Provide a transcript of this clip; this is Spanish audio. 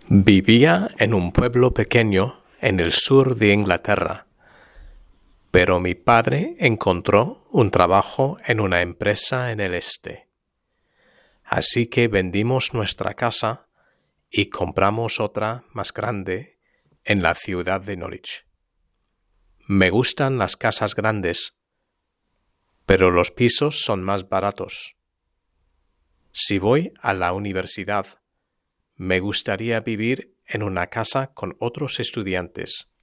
Vivía en un pueblo pequeño en el sur de Inglaterra, pero mi padre encontró un trabajo en una empresa en el este. Así que vendimos nuestra casa y compramos otra más grande en la ciudad de Norwich. Me gustan las casas grandes, pero los pisos son más baratos. Si voy a la universidad, me gustaría vivir en una casa con otros estudiantes